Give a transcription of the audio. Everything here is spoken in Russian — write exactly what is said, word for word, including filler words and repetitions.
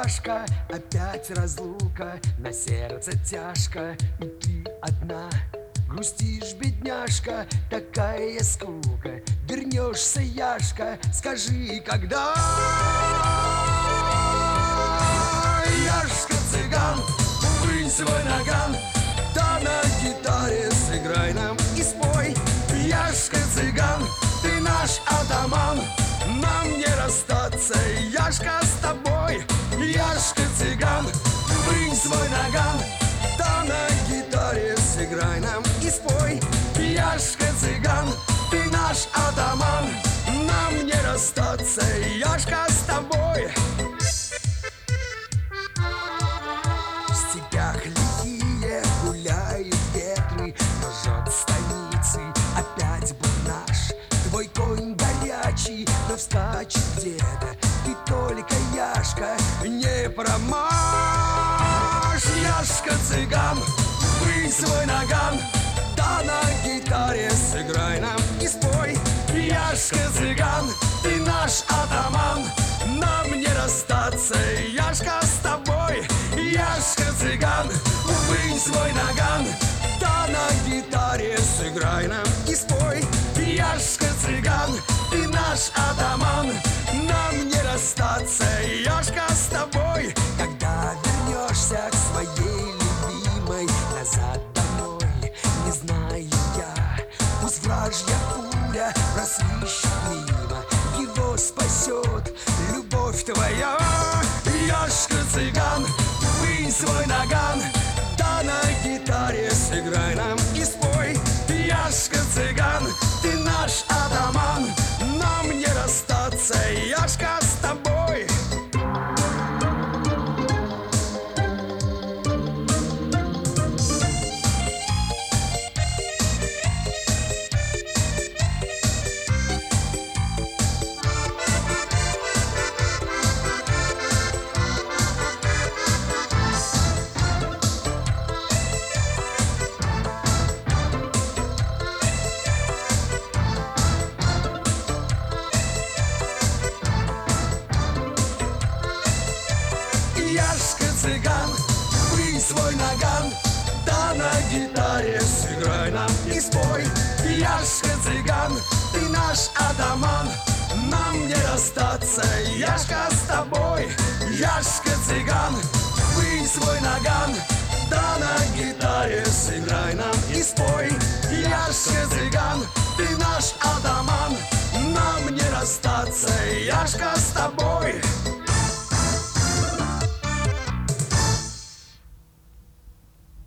Яшка, опять разлука, на сердце тяжко, и ты одна. Грустишь, бедняжка, такая скука. Вернешься, Яшка, скажи, когда? Яшка-цыган, вынь свой наган, да на гитаре сыграй нам и спой. Яшка-цыган, ты наш атаман, нам не расстаться, Яшка, с тобой. Яшка-цыган, вынь свой наган, да на гитаре сыграй нам и спой. Яшка-цыган, ты наш атаман, нам не расстаться, Яшка, с тобой. В степях лихие гуляют ветры, но жжет станицы опять был наш. Твой конь горячий, но вскачет где-то, ты только, Яшка, не промажь. Яшка-цыган, вынь свой наган, да на гитаре сыграй нам и спой. Яшка-цыган, ты наш атаман, нам не расстаться, Яшка, с тобой. Яшка-цыган, вынь свой наган, да на гитаре сыграй нам и спой. Яшка-цыган, ты наш атаман, нам не расстаться, Яшка, с тобой. Когда вернешься к своей любимой назад домой, не знаю я, пусть вражья пуля просвищет мимо, его спасет любовь твоя. Яшка-цыган, вынь свой наган, да на гитаре сыграй нам и спой. Яшка-цыган, ты наш атаман, нам не расстаться, Яшка, с тобой. Яшка-цыган, вынь свой наган, да на гитаре сыграй нам и спой. Яшка-цыган, ты наш атаман, нам не расстаться, Яшка, с тобой. Яшка-цыган, вынь свой наган, да на гитаре сыграй нам и спой. Яшка-цыган, ты наш атаман, нам не расстаться, Яшка, с тобой.